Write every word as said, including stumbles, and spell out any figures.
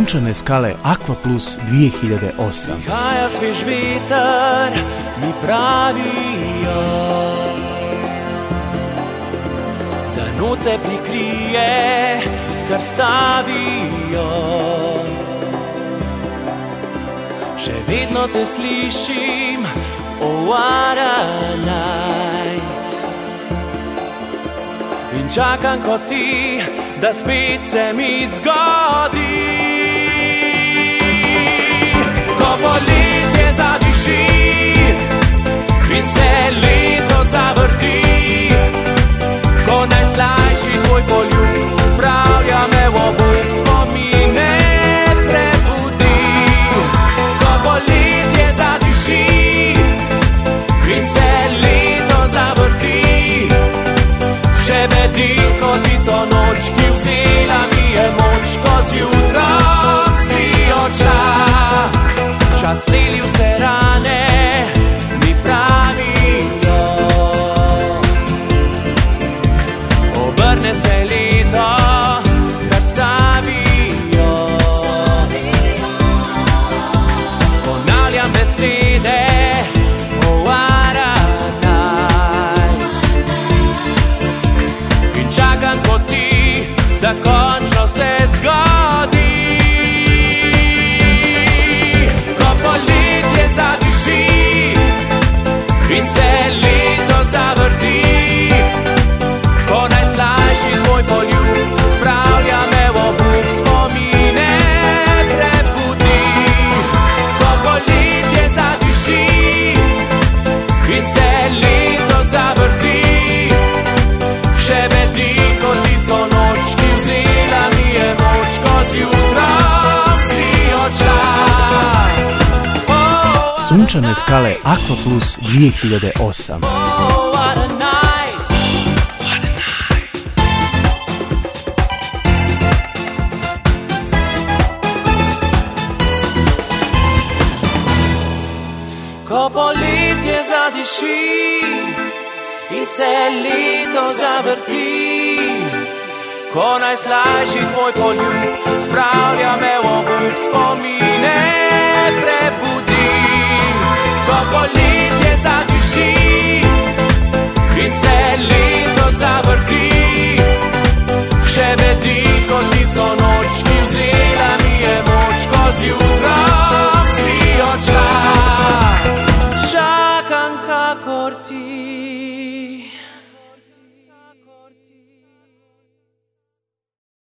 Sunčane skale Aqua Plus dvije hiljade osam. Prihaja svež veter, mi pravijo, da noce prikrije, kar stavijo. Še vedno te slišim, oh what a night. In čakam kot ti, da spet se mi zgodi. Ko poletje zadiši in se leto zavrti, ko najslajši tvoj poljub spravlja me v obup, spomine prebudi. Ko poletje zadiši in se leto zavrti, še bedi kot tisto noč, ki vzela mi je moč, ko zjutraj si odšla. Čas celi vse rane, mi pravijo, obrne se leto, kar stavijo. Ponavljam besede, oh what a night. In čakam kot ti, da končno se zgodi. In se leto zavrti, ko najslajši tvoj poljub spravlja me v obup, spomine prebudi. Ko poletje zadiši in se leto zavrti, še bedi kot tisto noč, ki vzela mi je moč, ko zjutraj si odšla. Sunčane skale Aqua Plus dvije hiljade osam. Oh, what a night. What a night. Ko poletje zadiši in se leto zavrti, ko najslajši tvoj poljub spravlja me v obup, spomine prebudi. Ko poletje zadiši in se leto zavrti, še bedi kot tisto noč, ki vzela mi je moč, ko zjutraj si odšla. Čakam kakor ti,